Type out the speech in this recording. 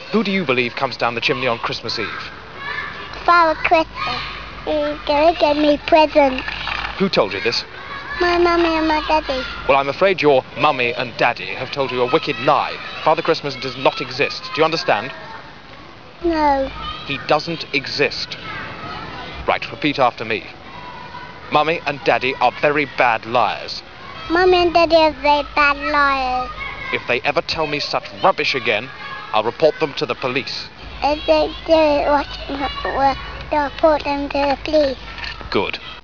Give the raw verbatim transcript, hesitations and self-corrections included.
Who do you believe comes down the chimney on Christmas Eve? Father Christmas. He's going to give me presents. Who told you this? My mummy and my daddy. Well, I'm afraid your mummy and daddy have told you a wicked lie. Father Christmas does not exist. Do you understand? No. He doesn't exist. Right, repeat after me. Mummy and Daddy are very bad liars. Mummy and Daddy are very bad liars. If they ever tell me such rubbish again, I'll report them to the police. If they do, what, they'll report them to the police. Good.